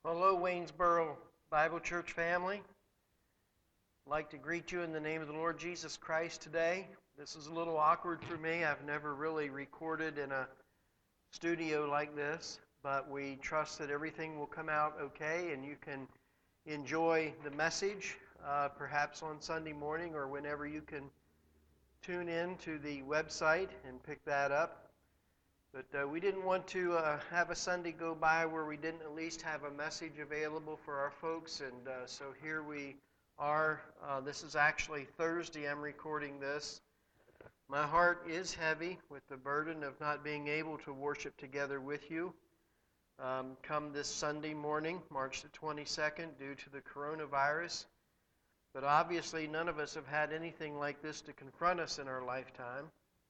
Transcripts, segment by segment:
Hello, Waynesboro Bible Church family. I'd like to greet you in the name of the Lord Jesus Christ today. This is a little awkward for me. I've never really recorded in a studio like this, but we trust that everything will come out okay and you can enjoy the message, perhaps on Sunday morning or whenever you can tune in to the website and pick that up. But we didn't want to have a Sunday go by where we didn't at least have a message available for our folks, and so here we are. This is actually Thursday. I'm recording this. My heart is heavy with the burden of not being able to worship together with you come this Sunday morning, March the 22nd, due to the coronavirus. But obviously none of us have had anything like this to confront us in our lifetime.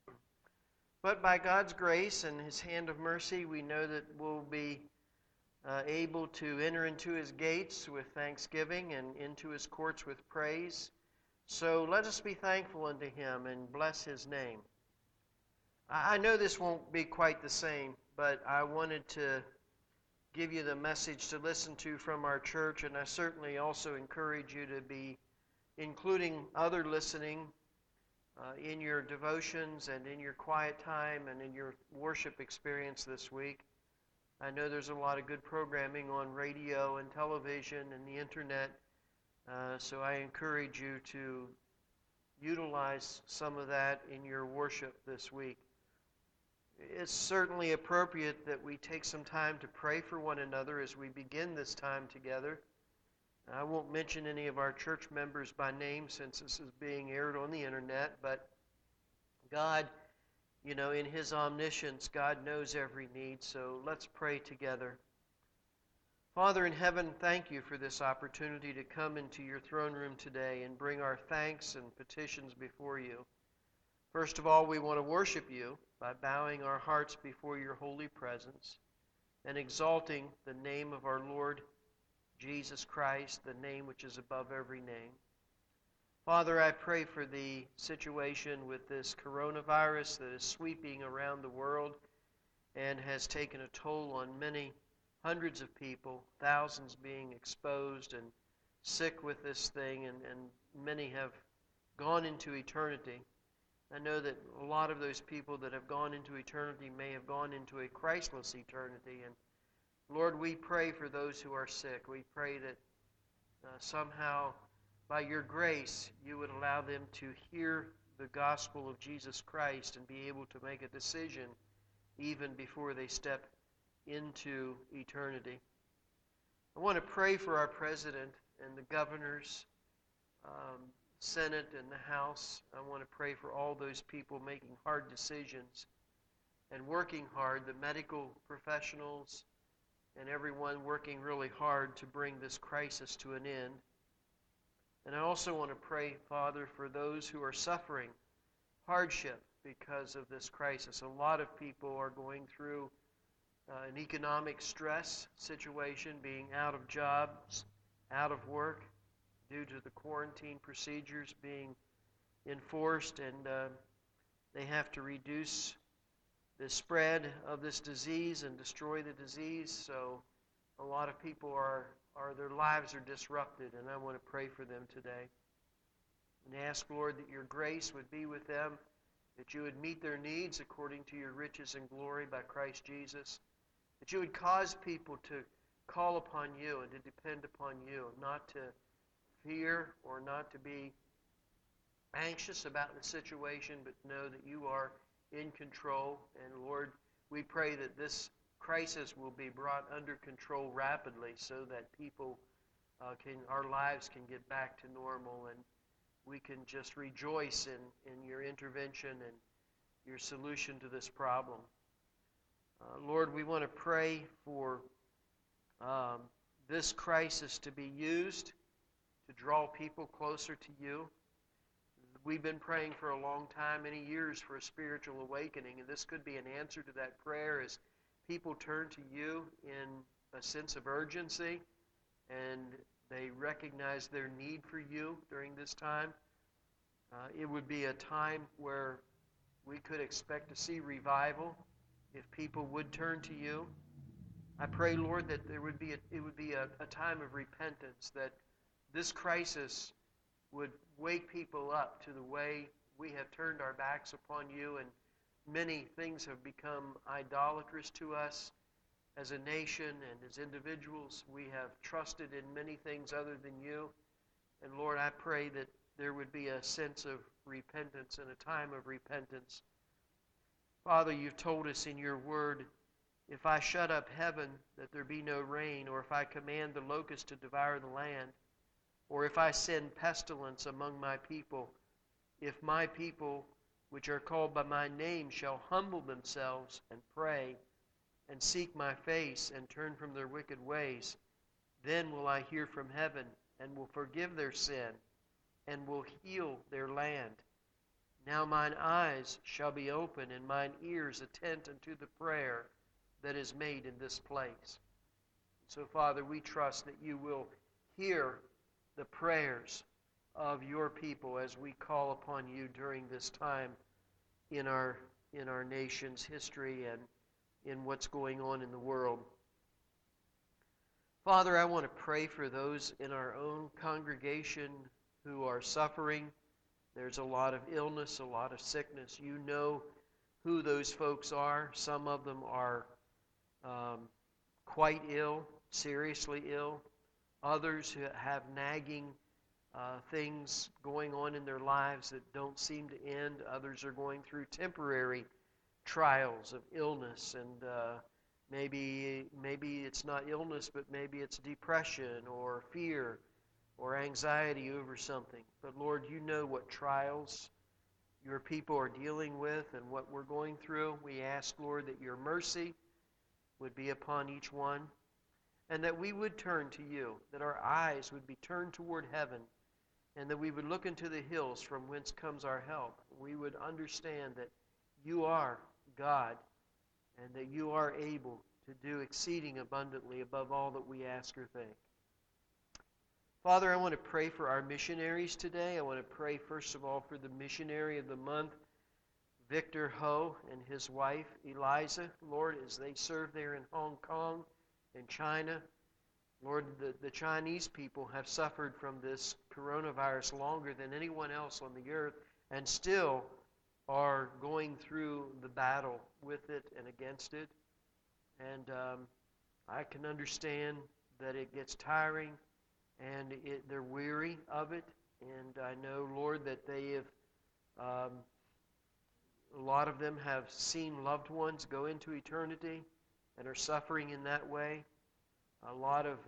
But by God's grace and His hand of mercy, we know that we'll be able to enter into His gates with thanksgiving and into His courts with praise. So let us be thankful unto Him and bless His name. I know this won't be quite the same, but I wanted to give you the message to listen to from our church, and I certainly also encourage you to be including other listening in your devotions and in your quiet time and in your worship experience this week. I know there's a lot of good programming on radio and television and the internet, so I encourage you to utilize some of that in your worship this week. It's certainly appropriate that we take some time to pray for one another as we begin this time together. I won't mention any of our church members by name since this is being aired on the internet, but God, in His omniscience, God knows every need, so let's pray together. Father in heaven, thank you for this opportunity to come into your throne room today and bring our thanks and petitions before you. First of all, we want to worship you by bowing our hearts before your holy presence and exalting the name of our Lord Jesus Christ, the name which is above every name. Father, I pray for the situation with this coronavirus that is sweeping around the world and has taken a toll on many hundreds of people, thousands being exposed and sick with this thing, and many have gone into eternity. I know that a lot of those people that have gone into eternity may have gone into a Christless eternity, and Lord, we pray for those who are sick. We pray that somehow, by your grace, you would allow them to hear the gospel of Jesus Christ and be able to make a decision even before they step into eternity. I want to pray for our president and the governors, Senate and the House. I want to pray for all those people making hard decisions and working hard, the medical professionals, and everyone working really hard to bring this crisis to an end. And I also want to pray, Father, for those who are suffering hardship because of this crisis. A lot of people are going through an economic stress situation, being out of jobs, out of work, due to the quarantine procedures being enforced, and they have to reduce the spread of this disease and destroy the disease. So a lot of people their lives are disrupted, and I want to pray for them today. And ask, Lord, that your grace would be with them, that you would meet their needs according to your riches and glory by Christ Jesus, that you would cause people to call upon you and to depend upon you, not to fear or not to be anxious about the situation, but know that you are in control. And Lord, we pray that this crisis will be brought under control rapidly so that people our lives can get back to normal, and we can just rejoice in your intervention and your solution to this problem. Lord, we want to pray for this crisis to be used to draw people closer to you. We've been praying for a long time, many years, for a spiritual awakening, and this could be an answer to that prayer as people turn to you in a sense of urgency and they recognize their need for you during this time. It would be a time where we could expect to see revival if people would turn to you. I pray, Lord, that it would be a time of repentance, that this crisis would wake people up to the way we have turned our backs upon you, and many things have become idolatrous to us as a nation and as individuals. We have trusted in many things other than you. And Lord, I pray that there would be a sense of repentance and a time of repentance. Father, you've told us in your word, if I shut up heaven, that there be no rain, or if I command the locust to devour the land, or if I send pestilence among my people, if my people, which are called by my name, shall humble themselves and pray and seek my face and turn from their wicked ways, then will I hear from heaven and will forgive their sin and will heal their land. Now mine eyes shall be open and mine ears attent unto the prayer that is made in this place. So, Father, we trust that you will hear the prayers of your people as we call upon you during this time in our nation's history and in what's going on in the world. Father, I want to pray for those in our own congregation who are suffering. There's a lot of illness, a lot of sickness. You know who those folks are. Some of them are quite ill, seriously ill. Others who have nagging things going on in their lives that don't seem to end. Others are going through temporary trials of illness, and maybe it's not illness, but maybe it's depression or fear or anxiety over something. But Lord, you know what trials your people are dealing with and what we're going through. We ask, Lord, that your mercy would be upon each one, and that we would turn to you, that our eyes would be turned toward heaven, and that we would look into the hills from whence comes our help. We would understand that you are God, and that you are able to do exceeding abundantly above all that we ask or think. Father, I want to pray for our missionaries today. I want to pray, first of all, for the missionary of the month, Victor Ho, and his wife, Eliza. Lord, as they serve there in Hong Kong and China, Lord, the Chinese people have suffered from this coronavirus longer than anyone else on the earth, and still are going through the battle with it and against it. And I can understand that it gets tiring, and they're weary of it. And I know, Lord, that they have, a lot of them have seen loved ones go into eternity and are suffering in that way. A lot of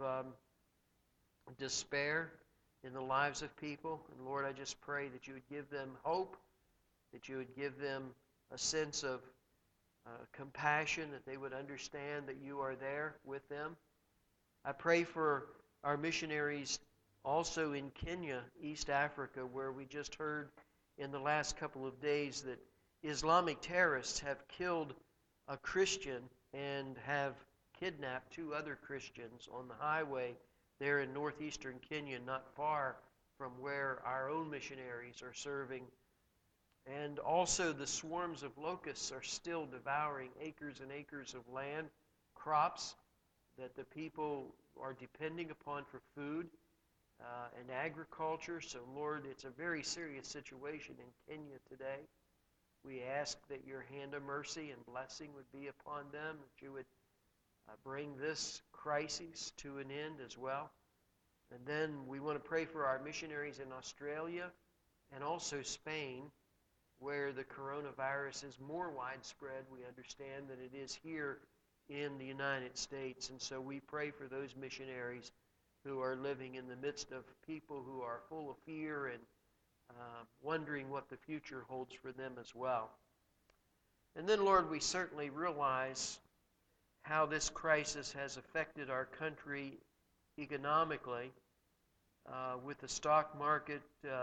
despair in the lives of people. And Lord, I just pray that you would give them hope, that you would give them a sense of compassion, that they would understand that you are there with them. I pray for our missionaries also in Kenya, East Africa, where we just heard in the last couple of days that Islamic terrorists have killed a Christian and have kidnapped 2 other Christians on the highway there in northeastern Kenya, not far from where our own missionaries are serving. And also the swarms of locusts are still devouring acres and acres of land, crops that the people are depending upon for food and agriculture. So, Lord, it's a very serious situation in Kenya today. We ask that your hand of mercy and blessing would be upon them, that you would bring this crisis to an end as well. And then we want to pray for our missionaries in Australia and also Spain, where the coronavirus is more widespread, we understand, than it is here in the United States. And so we pray for those missionaries who are living in the midst of people who are full of fear and wondering what the future holds for them as well. And then, Lord, we certainly realize how this crisis has affected our country economically, with the stock market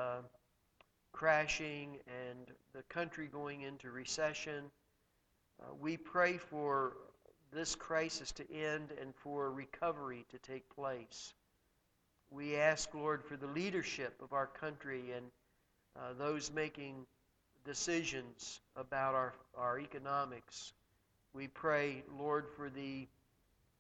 crashing and the country going into recession. We pray for this crisis to end and for recovery to take place. We ask, Lord, for the leadership of our country and those making decisions about our economics. We pray, Lord, for the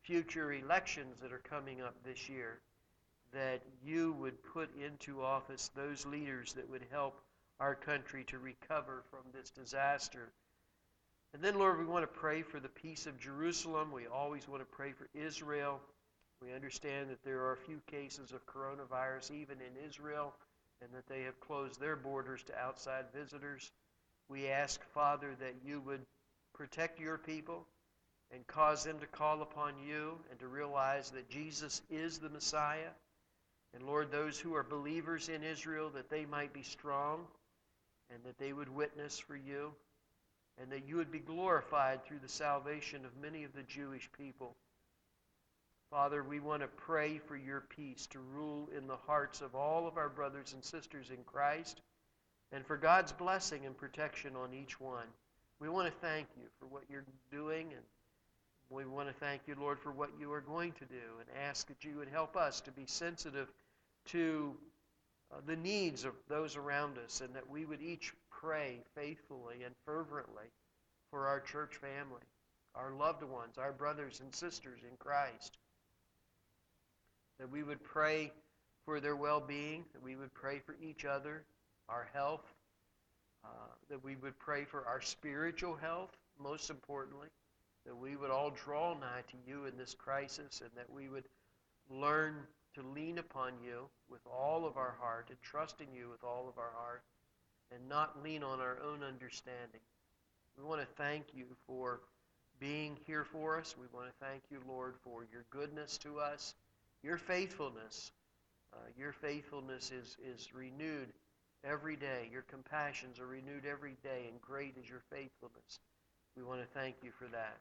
future elections that are coming up this year, that you would put into office those leaders that would help our country to recover from this disaster. And then, Lord, we want to pray for the peace of Jerusalem. We always want to pray for Israel. We understand that there are a few cases of coronavirus even in Israel, and that they have closed their borders to outside visitors. We ask, Father, that you would protect your people and cause them to call upon you and to realize that Jesus is the Messiah. And Lord, those who are believers in Israel, that they might be strong and that they would witness for you, and that you would be glorified through the salvation of many of the Jewish people. Father, we want to pray for your peace to rule in the hearts of all of our brothers and sisters in Christ, and for God's blessing and protection on each one. We want to thank you for what you're doing, and we want to thank you, Lord, for what you are going to do, and ask that you would help us to be sensitive to the needs of those around us, and that we would each pray faithfully and fervently for our church family, our loved ones, our brothers and sisters in Christ. That we would pray for their well-being, that we would pray for each other, our health, that we would pray for our spiritual health, most importantly, that we would all draw nigh to you in this crisis, and that we would learn to lean upon you with all of our heart and trust in you with all of our heart and not lean on our own understanding. We want to thank you for being here for us. We want to thank you, Lord, for your goodness to us, your faithfulness. Your faithfulness is renewed every day. Your compassions are renewed every day, and great is your faithfulness. We want to thank you for that.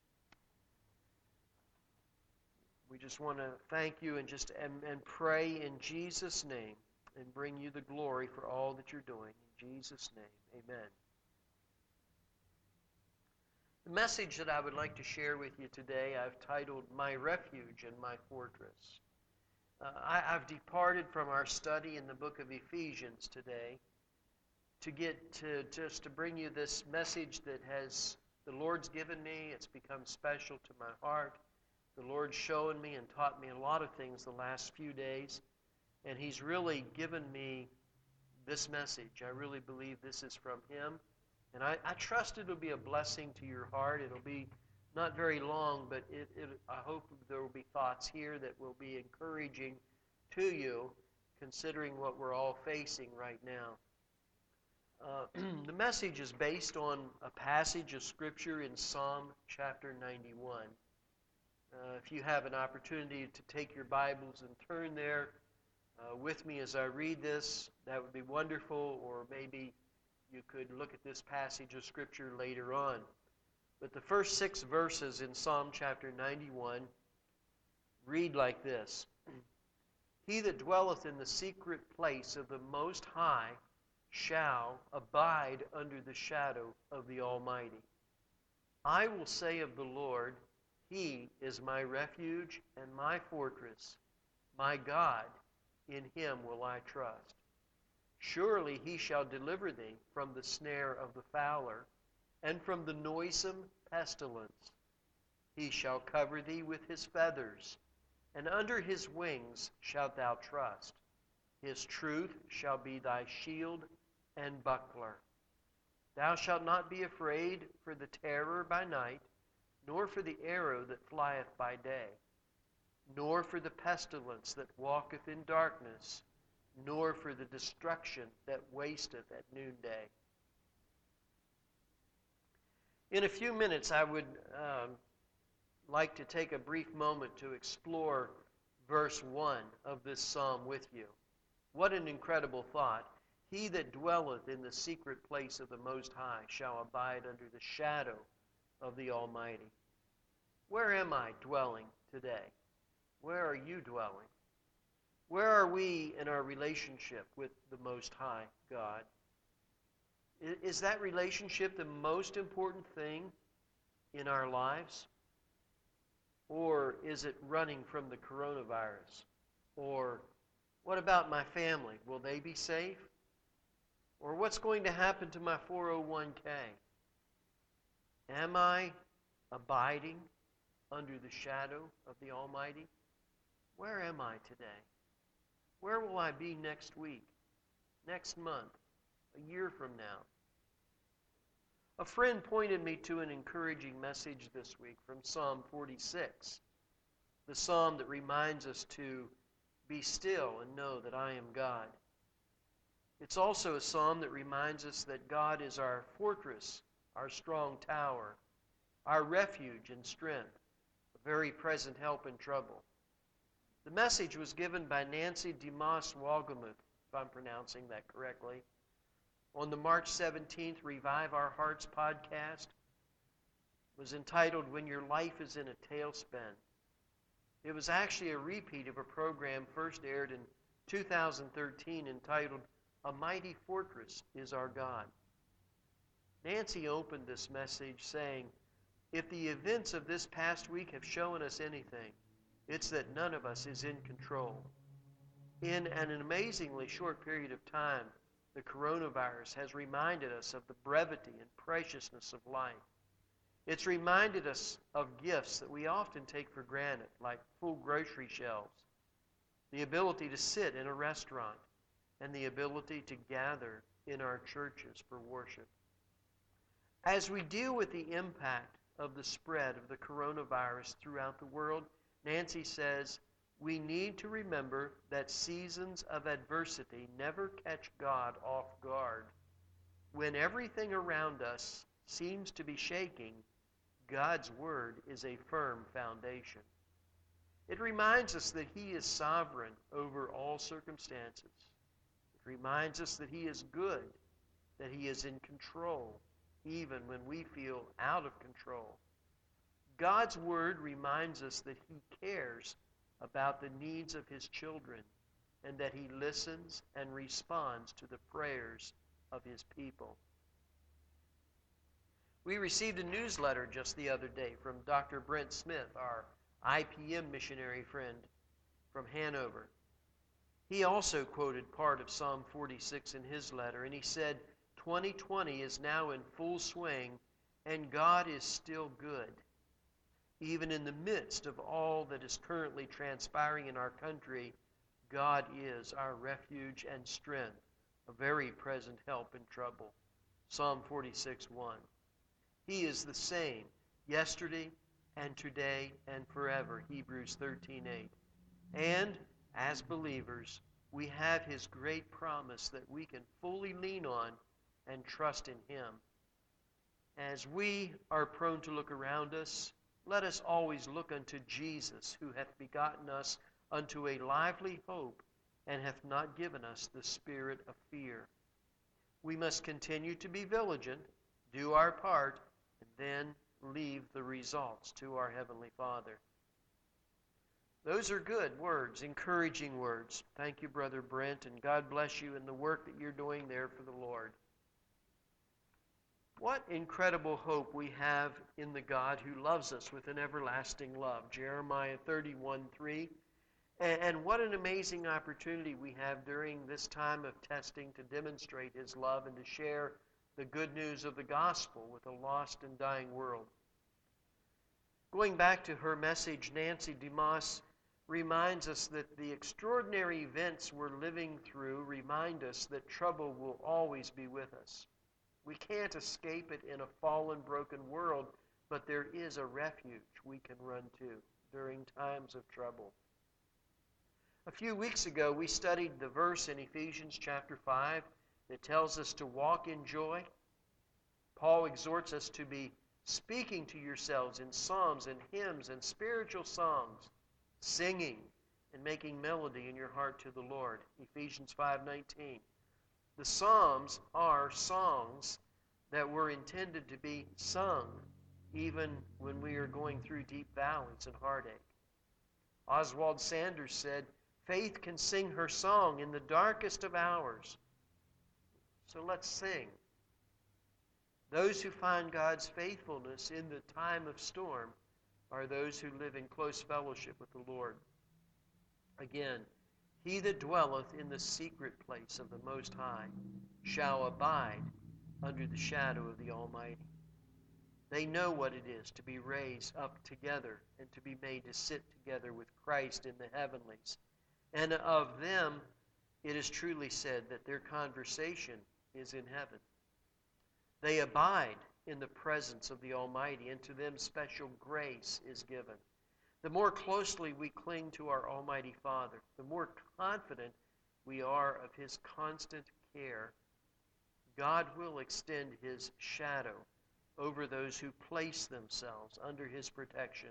We just want to thank you and pray in Jesus' name and bring you the glory for all that you're doing. In Jesus' name, amen. The message that I would like to share with you today, I've titled, My Refuge and My Fortress. I've departed from our study in the book of Ephesians today to get to just to bring you this message that the Lord's given me. It's become special to my heart. The Lord's shown me and taught me a lot of things the last few days, and He's really given me this message. I really believe this is from Him, and I trust it'll be a blessing to your heart. It'll be not very long, but I hope there will be thoughts here that will be encouraging to you, considering what we're all facing right now. The message is based on a passage of Scripture in Psalm chapter 91. If you have an opportunity to take your Bibles and turn there with me as I read this, that would be wonderful, or maybe you could look at this passage of Scripture later on. But the first 6 verses in Psalm chapter 91 read like this. He that dwelleth in the secret place of the Most High shall abide under the shadow of the Almighty. I will say of the Lord, He is my refuge and my fortress. My God, in Him will I trust. Surely He shall deliver thee from the snare of the fowler, and from the noisome pestilence. He shall cover thee with His feathers, and under His wings shalt thou trust. His truth shall be thy shield and buckler. Thou shalt not be afraid for the terror by night, nor for the arrow that flieth by day, nor for the pestilence that walketh in darkness, nor for the destruction that wasteth at noonday. In a few minutes, I would like to take a brief moment to explore verse 1 of this psalm with you. What an incredible thought. He that dwelleth in the secret place of the Most High shall abide under the shadow of the Almighty. Where am I dwelling today? Where are you dwelling? Where are we in our relationship with the Most High God? Is that relationship the most important thing in our lives? Or is it running from the coronavirus? Or what about my family? Will they be safe? Or what's going to happen to my 401k? Am I abiding under the shadow of the Almighty? Where am I today? Where will I be next week, next month, a year from now? A friend pointed me to an encouraging message this week from Psalm 46, the psalm that reminds us to be still and know that I am God. It's also a psalm that reminds us that God is our fortress, our strong tower, our refuge and strength, a very present help in trouble. The message was given by Nancy DeMoss Walgemuth, if I'm pronouncing that correctly, on the March 17th Revive Our Hearts podcast. It was entitled When Your Life is in a Tailspin. It was actually a repeat of a program first aired in 2013 entitled A Mighty Fortress is Our God. Nancy opened this message saying, if the events of this past week have shown us anything, it's that none of us is in control. In an amazingly short period of time, the coronavirus has reminded us of the brevity and preciousness of life. It's reminded us of gifts that we often take for granted, like full grocery shelves, the ability to sit in a restaurant, and the ability to gather in our churches for worship. As we deal with the impact of the spread of the coronavirus throughout the world, Nancy says, we need to remember that seasons of adversity never catch God off guard. When everything around us seems to be shaking, God's Word is a firm foundation. It reminds us that He is sovereign over all circumstances. It reminds us that He is good, that He is in control, even when we feel out of control. God's Word reminds us that He cares about the needs of His children and that He listens and responds to the prayers of His people. We received a newsletter just the other day from Dr. Brent Smith, our IPM missionary friend from Hanover. He also quoted part of Psalm 46 in his letter, and he said, 2020 is now in full swing, and God is still good. Even in the midst of all that is currently transpiring in our country, God is our refuge and strength, a very present help in trouble. Psalm 46:1. He is the same yesterday and today and forever. Hebrews 13:8. And as believers, we have His great promise that we can fully lean on and trust in Him. As we are prone to look around us, let us always look unto Jesus, who hath begotten us unto a lively hope, and hath not given us the spirit of fear. We must continue to be vigilant, do our part, and then leave the results to our Heavenly Father. Those are good words, encouraging words. Thank you, Brother Brent, and God bless you in the work that you're doing there for the Lord. What incredible hope we have in the God who loves us with an everlasting love. Jeremiah 31:3. And what an amazing opportunity we have during this time of testing to demonstrate His love and to share the good news of the gospel with a lost and dying world. Going back to her message, Nancy DeMoss reminds us that the extraordinary events we're living through remind us that trouble will always be with us. We can't escape it in a fallen, broken world, but there is a refuge we can run to during times of trouble. A few weeks ago, we studied the verse in Ephesians chapter 5 that tells us to walk in joy. Paul exhorts us to be speaking to yourselves in psalms and hymns and spiritual songs, singing and making melody in your heart to the Lord. Ephesians 5:19. The Psalms are songs that were intended to be sung even when we are going through deep valleys and heartache. Oswald Sanders said, faith can sing her song in the darkest of hours. So let's sing. Those who find God's faithfulness in the time of storm are those who live in close fellowship with the Lord. Again, he that dwelleth in the secret place of the Most High shall abide under the shadow of the Almighty. They know what it is to be raised up together and to be made to sit together with Christ in the heavenlies. And of them, it is truly said that their conversation is in heaven. They abide in the presence of the Almighty, and to them special grace is given. The more closely we cling to our Almighty Father, the more confident we are of His constant care. God will extend His shadow over those who place themselves under His protection.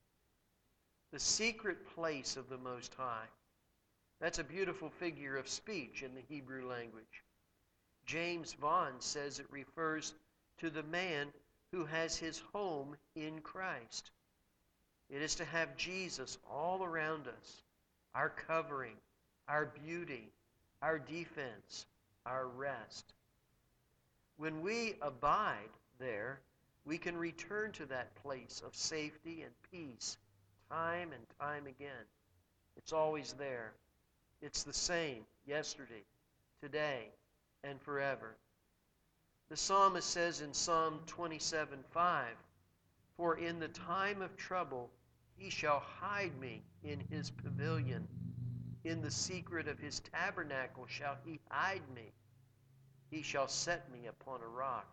The secret place of the Most High. That's a beautiful figure of speech in the Hebrew language. James Vaughan says it refers to the man who has his home in Christ. It is to have Jesus all around us, our covering, our beauty, our defense, our rest. When we abide there, we can return to that place of safety and peace time and time again. It's always there. It's the same yesterday, today, and forever. The psalmist says in Psalm 27:5, "For in the time of trouble He shall hide me in His pavilion. In the secret of His tabernacle shall He hide me. He shall set me upon a rock."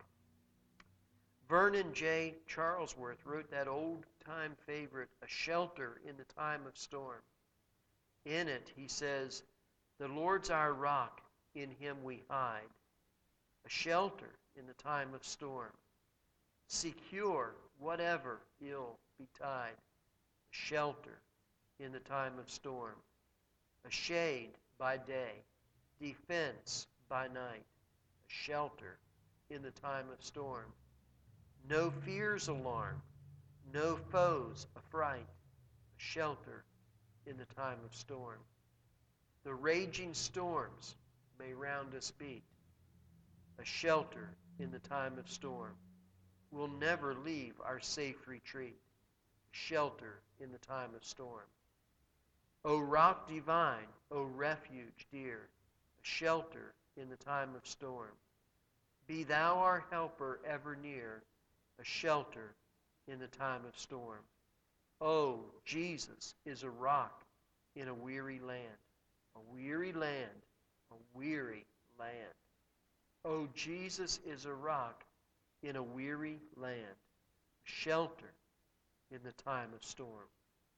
Vernon J. Charlesworth wrote that old-time favorite, "A Shelter in the Time of Storm." In it, he says, "The Lord's our rock, in Him we hide. A shelter in the time of storm. Secure, whatever ill betide. A shelter in the time of storm. A shade by day, defense by night. A shelter in the time of storm. No fears alarm, no foes affright. A shelter in the time of storm. The raging storms may round us beat. A shelter in the time of storm. We'll never leave our safe retreat. A shelter in the time of storm. O rock divine, O refuge dear, a shelter in the time of storm. Be thou our helper ever near, a shelter in the time of storm. Oh, Jesus is a rock in a weary land, a weary land, a weary land. Oh, Jesus is a rock in a weary land, a shelter in the time of storm.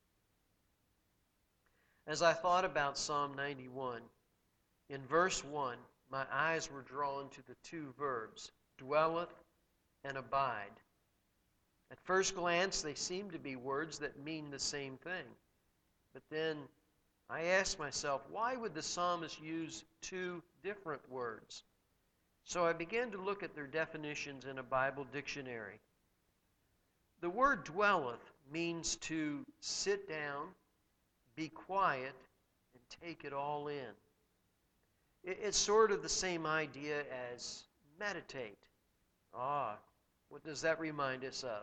As I thought about Psalm 91, in verse 1, my eyes were drawn to the two verbs, dwelleth and abide. At first glance, they seem to be words that mean the same thing. But then I asked myself, why would the psalmist use two different words? So I began to look at their definitions in a Bible dictionary. The word dwelleth means to sit down, be quiet, and take it all in. It's sort of the same idea as meditate. What does that remind us of?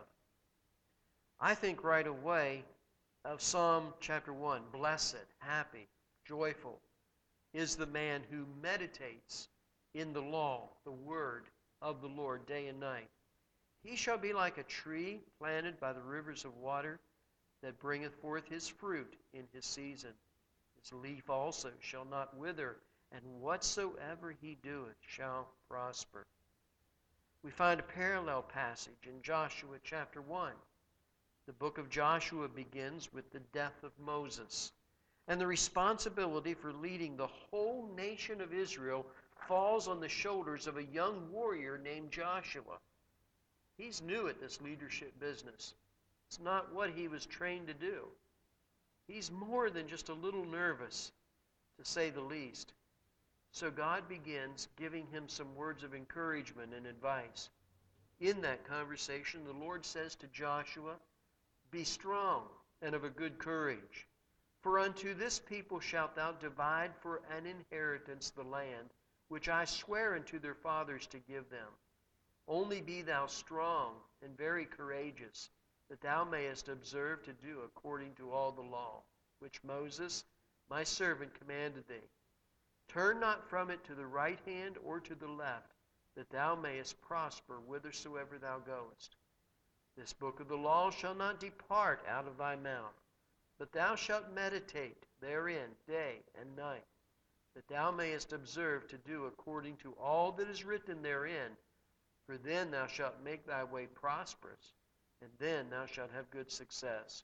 I think right away of Psalm chapter 1. Blessed, happy, joyful is the man who meditates in the law, the word of the Lord, day and night. He shall be like a tree planted by the rivers of water that bringeth forth his fruit in his season. His leaf also shall not wither, and whatsoever he doeth shall prosper. We find a parallel passage in Joshua chapter 1. The book of Joshua begins with the death of Moses, and the responsibility for leading the whole nation of Israel falls on the shoulders of a young warrior named Joshua. He's new at this leadership business. It's not what he was trained to do. He's more than just a little nervous, to say the least. So God begins giving him some words of encouragement and advice. In that conversation, the Lord says to Joshua, "Be strong and of a good courage, for unto this people shalt thou divide for an inheritance the land which I swear unto their fathers to give them. Only be thou strong and very courageous, that thou mayest observe to do according to all the law, which Moses, my servant, commanded thee. Turn not from it to the right hand or to the left, that thou mayest prosper whithersoever thou goest. This book of the law shall not depart out of thy mouth, but thou shalt meditate therein day and night, that thou mayest observe to do according to all that is written therein. For then thou shalt make thy way prosperous, and then thou shalt have good success.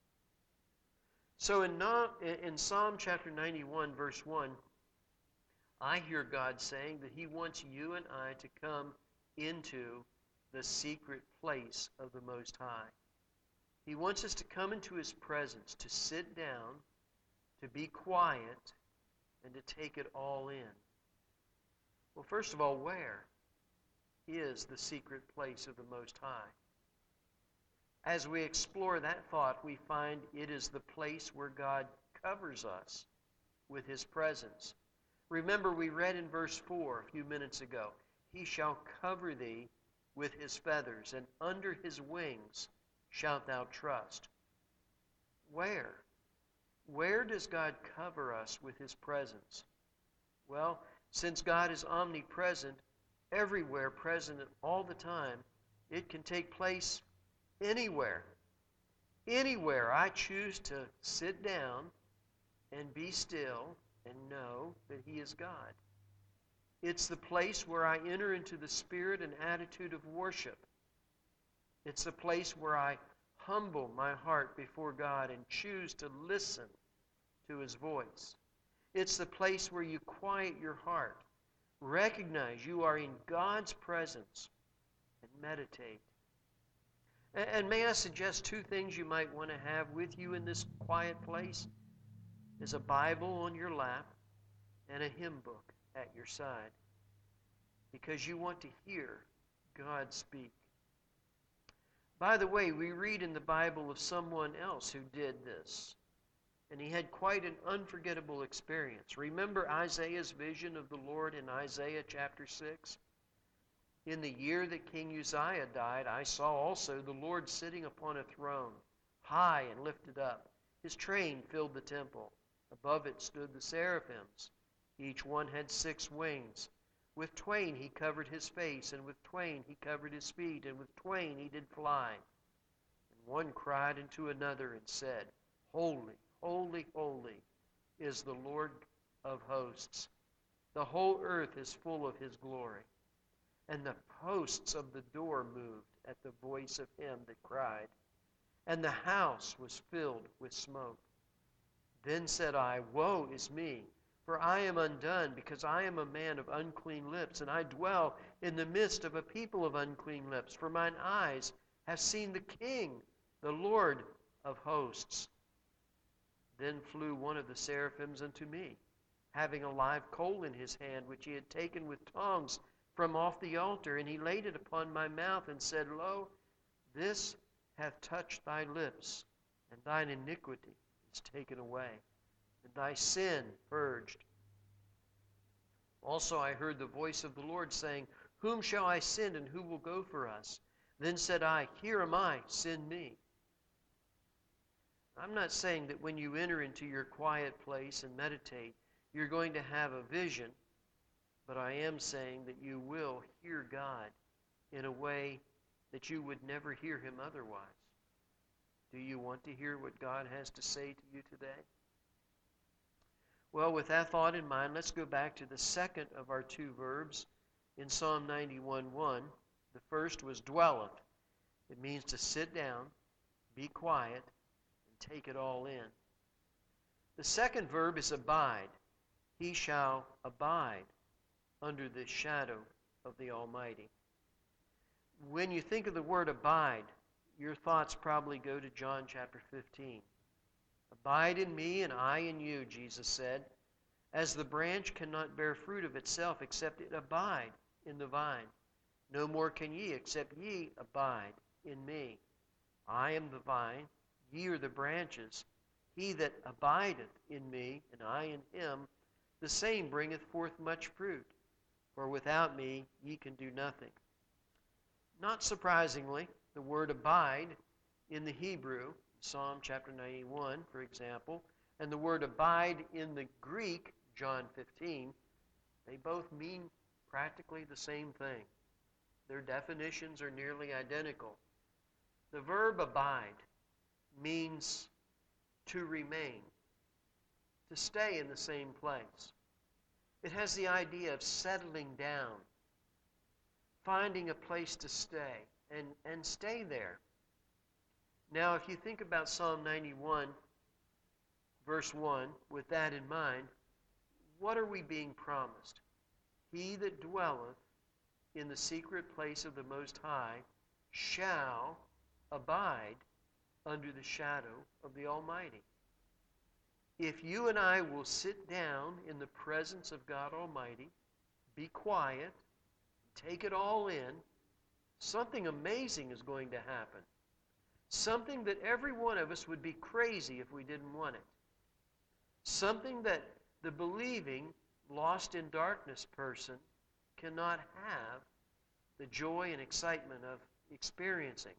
So in Psalm chapter 91, verse 1, I hear God saying that He wants you and I to come into the secret place of the Most High. He wants us to come into His presence, to sit down, to be quiet, and to take it all in. Well, first of all, where is the secret place of the Most High? As we explore that thought, we find it is the place where God covers us with His presence. Remember, we read in verse 4 a few minutes ago, He shall cover thee with His feathers, and under His wings shalt thou trust. Where? Where does God cover us with His presence? Well, since God is omnipresent, everywhere, present all the time, it can take place anywhere. Anywhere I choose to sit down and be still and know that He is God. It's the place where I enter into the spirit and attitude of worship. It's the place where I humble my heart before God and choose to listen to His voice. It's the place where you quiet your heart, recognize you are in God's presence, and meditate. And may I suggest two things you might want to have with you in this quiet place? Is a Bible on your lap and a hymn book at your side, because you want to hear God speak. By the way, we read in the Bible of someone else who did this, and he had quite an unforgettable experience. Remember Isaiah's vision of the Lord in Isaiah chapter 6? In the year that King Uzziah died, I saw also the Lord sitting upon a throne, high and lifted up. His train filled the temple. Above it stood the seraphims. Each one had 6 wings. With twain he covered his face, and with twain he covered his feet, and with twain he did fly. And one cried unto another and said, Holy, holy, holy is the Lord of hosts. The whole earth is full of His glory. And the posts of the door moved at the voice of him that cried, and the house was filled with smoke. Then said I, Woe is me, for I am undone, because I am a man of unclean lips, and I dwell in the midst of a people of unclean lips. For mine eyes have seen the King, the Lord of hosts. Then flew one of the seraphims unto me, having a live coal in his hand, which he had taken with tongs from off the altar, and he laid it upon my mouth, and said, Lo, this hath touched thy lips, and thine iniquity is taken away, and thy sin purged. Also I heard the voice of the Lord saying, Whom shall I send, and who will go for us? Then said I, Here am I, send me. I'm not saying that when you enter into your quiet place and meditate, you're going to have a vision, but I am saying that you will hear God in a way that you would never hear Him otherwise. Do you want to hear what God has to say to you today? Well, with that thought in mind, let's go back to the second of our 2 verbs in Psalm 91:1. The first was dwelleth. It means to sit down, be quiet, and take it all in. The second verb is abide. He shall abide under the shadow of the Almighty. When you think of the word abide, your thoughts probably go to John chapter 15. Abide in me and I in you, Jesus said, as the branch cannot bear fruit of itself except it abide in the vine. No more can ye except ye abide in me. I am the vine, ye are the branches. He that abideth in me and I in him, the same bringeth forth much fruit. For without me ye can do nothing. Not surprisingly, the word abide in the Hebrew, Psalm chapter 91, for example, and the word abide in the Greek, John 15, they both mean practically the same thing. Their definitions are nearly identical. The verb abide means to remain, to stay in the same place. It has the idea of settling down, finding a place to stay, and stay there. Now, if you think about Psalm 91, verse 1, with that in mind, what are we being promised? He that dwelleth in the secret place of the Most High shall abide under the shadow of the Almighty. If you and I will sit down in the presence of God Almighty, be quiet, take it all in, something amazing is going to happen. Something that every one of us would be crazy if we didn't want it. Something that the believing, lost in darkness person cannot have the joy and excitement of experiencing.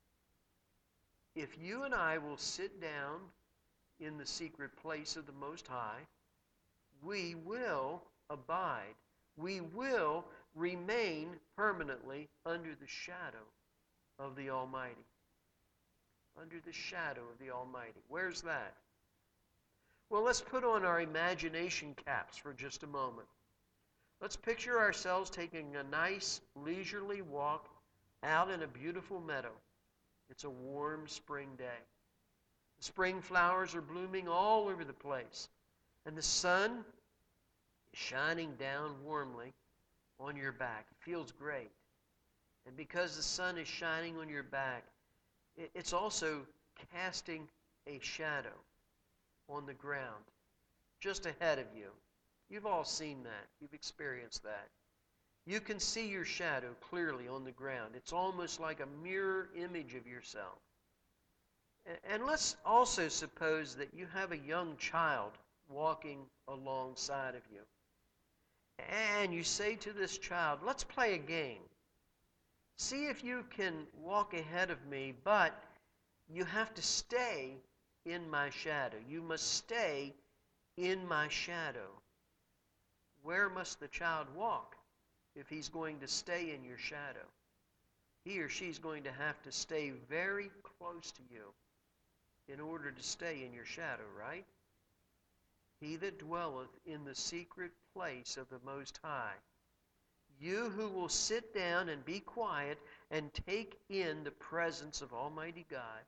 If you and I will sit down in the secret place of the Most High, we will abide. We will remain permanently under the shadow of the Almighty. Under the shadow of the Almighty. Where's that? Well, let's put on our imagination caps for just a moment. Let's picture ourselves taking a nice, leisurely walk out in a beautiful meadow. It's a warm spring day. The spring flowers are blooming all over the place, and the sun is shining down warmly on your back. It feels great. And because the sun is shining on your back, it's also casting a shadow on the ground just ahead of you. You've all seen that. You've experienced that. You can see your shadow clearly on the ground. It's almost like a mirror image of yourself. And let's also suppose that you have a young child walking alongside of you. And you say to this child, let's play a game. See if you can walk ahead of me, but you have to stay in my shadow. You must stay in my shadow. Where must the child walk if he's going to stay in your shadow? He or she's going to have to stay very close to you in order to stay in your shadow, right? He that dwelleth in the secret place of the Most High. You who will sit down and be quiet and take in the presence of Almighty God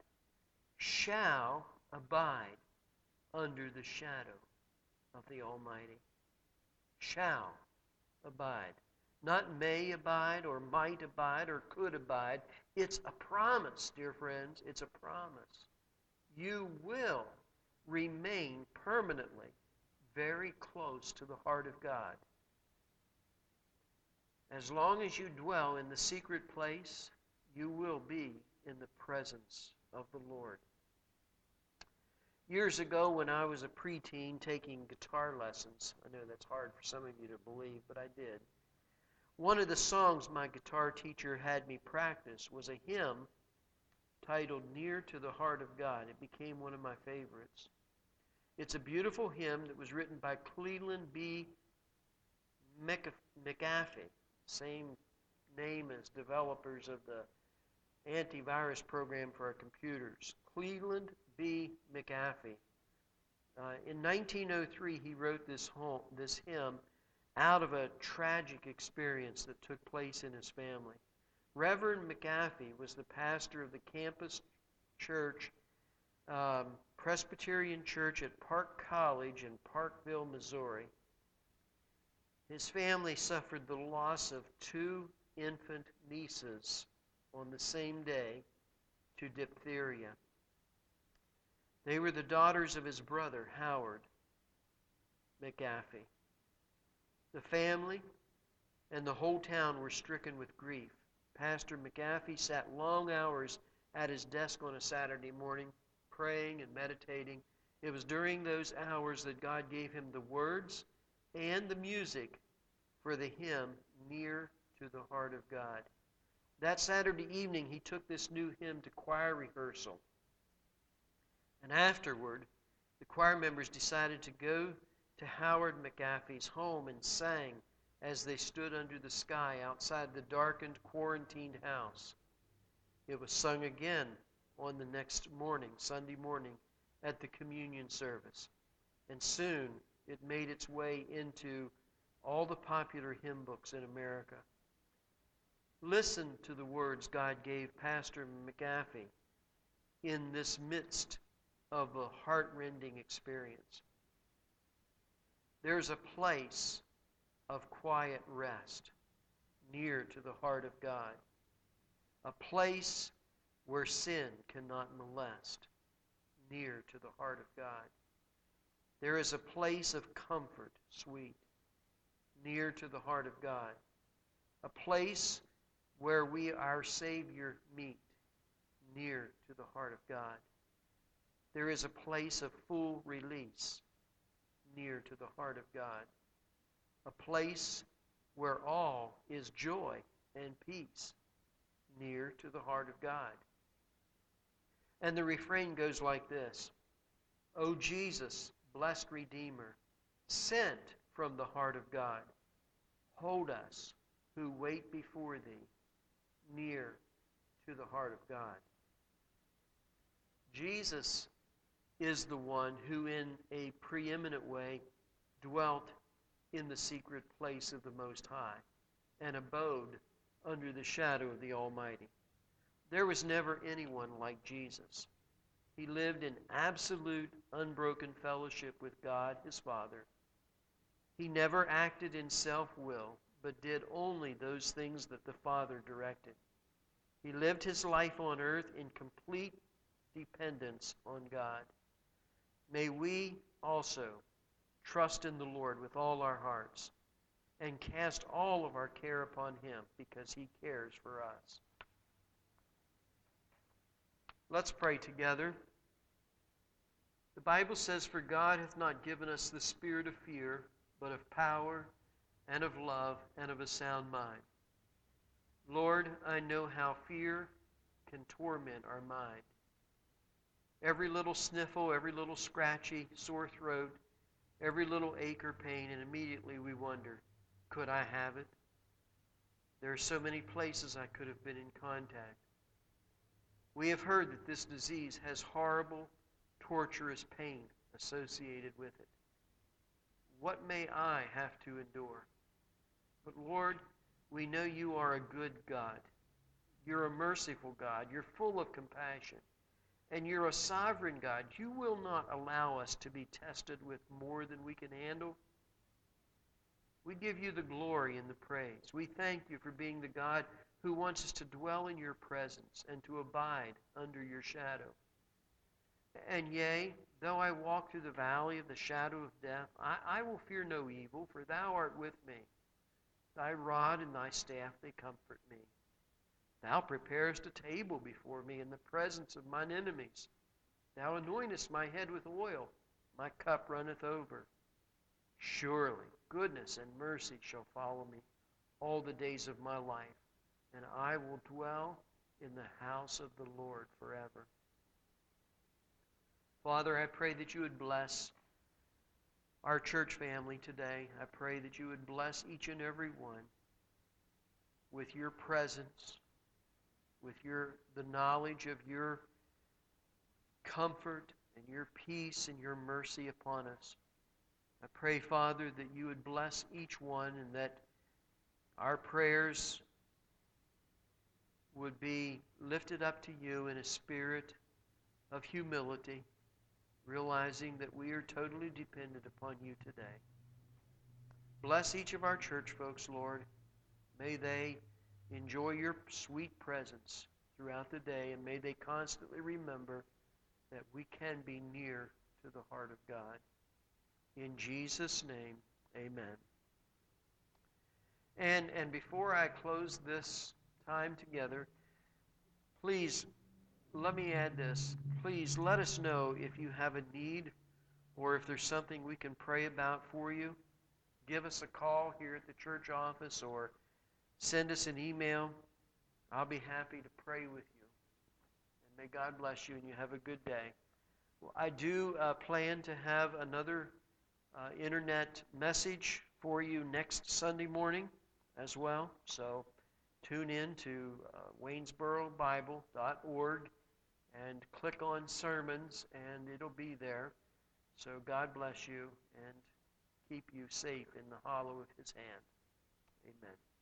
shall abide under the shadow of the Almighty. Shall abide. Not may abide or might abide or could abide. It's a promise, dear friends. It's a promise. You will remain permanently very close to the heart of God. As long as you dwell in the secret place, you will be in the presence of the Lord. Years ago, when I was a preteen taking guitar lessons, I know that's hard for some of you to believe, but I did. One of the songs my guitar teacher had me practice was a hymn titled Near to the Heart of God. It became one of my favorites. It's a beautiful hymn that was written by Cleland B. McAfee, same name as developers of the antivirus program for our computers. Cleland B. McAfee. In 1903, he wrote this hymn out of a tragic experience that took place in his family. Reverend McAfee was the pastor of the campus church, Presbyterian Church at Park College in Parkville, Missouri. His family suffered the loss of 2 infant nieces on the same day to diphtheria. They were the daughters of his brother, Howard McAfee. The family and the whole town were stricken with grief. Pastor McAfee sat long hours at his desk on a Saturday morning, praying and meditating. It was during those hours that God gave him the words and the music for the hymn, Near to the Heart of God. That Saturday evening, he took this new hymn to choir rehearsal. And afterward, the choir members decided to go to Howard McAfee's home and sang as they stood under the sky outside the darkened, quarantined house. It was sung again on the next morning, Sunday morning, at the communion service. And soon it made its way into all the popular hymn books in America. Listen to the words God gave Pastor McAfee in this midst of a heart-rending experience. There's a place of quiet rest near to the heart of God, a place where sin cannot molest, near to the heart of God. There is a place of comfort, sweet, near to the heart of God, a place where we, our Savior, meet, near to the heart of God. There is a place of full release, near to the heart of God, a place where all is joy and peace, near to the heart of God. And the refrain goes like this: O Jesus, blessed Redeemer, sent from the heart of God, hold us who wait before Thee, near to the heart of God. Jesus is the one who in a preeminent way dwelt in the secret place of the Most High and abode under the shadow of the Almighty. There was never anyone like Jesus. He lived in absolute, unbroken fellowship with God, His Father. He never acted in self-will, but did only those things that the Father directed. He lived His life on earth in complete dependence on God. May we also trust in the Lord with all our hearts and cast all of our care upon Him, because He cares for us. Let's pray together. The Bible says, "For God hath not given us the spirit of fear, but of power and of love and of a sound mind." Lord, I know how fear can torment our mind. Every little sniffle, every little scratchy, sore throat, every little ache or pain, and immediately we wonder, could I have it? There are so many places I could have been in contact. We have heard that this disease has horrible, torturous pain associated with it. What may I have to endure? But Lord, we know You are a good God. You're a merciful God. You're full of compassion. And You're a sovereign God. You will not allow us to be tested with more than we can handle. We give You the glory and the praise. We thank You for being the God who wants us to dwell in Your presence and to abide under Your shadow. And yea, though I walk through the valley of the shadow of death, I will fear no evil, for Thou art with me. Thy rod and Thy staff, they comfort me. Thou preparest a table before me in the presence of mine enemies. Thou anointest my head with oil. My cup runneth over. Surely goodness and mercy shall follow me all the days of my life, and I will dwell in the house of the Lord forever. Father, I pray that You would bless our church family today. I pray that You would bless each and every one with Your presence, with the knowledge of Your comfort and Your peace and Your mercy upon us. I pray, Father, that You would bless each one and that our prayers would be lifted up to You in a spirit of humility, realizing that we are totally dependent upon You today. Bless each of our church folks, Lord. May they enjoy Your sweet presence throughout the day, and may they constantly remember that we can be near to the heart of God. In Jesus' name, amen. And before I close this time together, please let me add this. Please let us know if you have a need or if there's something we can pray about for you. Give us a call here at the church office or send us an email. I'll be happy to pray with you. And may God bless you and you have a good day. Well, I do plan to have another internet message for you next Sunday morning as well. So tune in to waynesborobible.org and click on sermons, and it'll be there. So God bless you and keep you safe in the hollow of His hand. Amen.